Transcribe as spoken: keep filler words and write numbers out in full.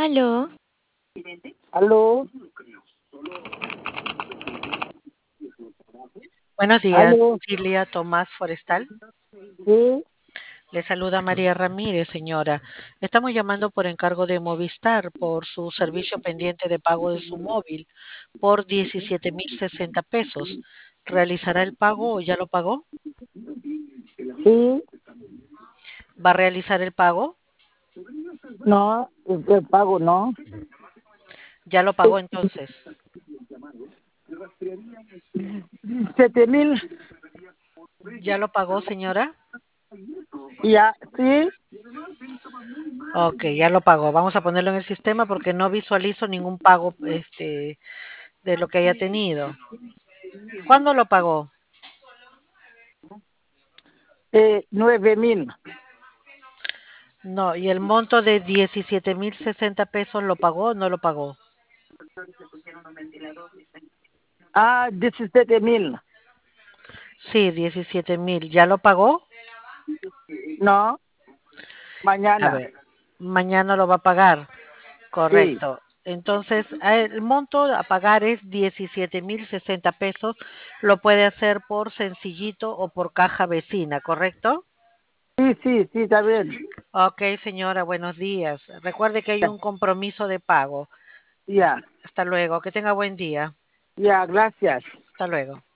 Aló, Aló, Buenos días, aló, Cilia Tomás Forestal. sí, Le saluda María Ramírez, señora. Estamos llamando por encargo de Movistar por su servicio pendiente de pago de su móvil por diecisiete mil sesenta pesos. ¿Realizará el pago o ya lo pagó? sí, ¿Va a realizar el pago? no, el el pago no. Ya lo pagó entonces. Siete mil, ¿Ya lo pagó, señora? ya, sí, Ok, ya lo pagó. Vamos a ponerlo en el sistema porque no visualizo ningún pago este, de lo que haya tenido. ¿Cuándo lo pagó? eh, nueve mil. No, ¿y el monto de diecisiete mil sesenta pesos lo pagó o no lo pagó? Ah, diecisiete mil, Sí, diecisiete mil. ¿Ya lo pagó? no, A mañana, ver, mañana lo va a pagar. sí, Correcto. Entonces, a- el monto a pagar es diecisiete mil sesenta pesos. Lo puede hacer por Sencillito o por caja vecina, ¿correcto? sí, sí, sí, está bien, Ok, señora, buenos días. Recuerde que hay un compromiso de pago. ya, Hasta luego. Que tenga buen día. ya, gracias. Hasta luego.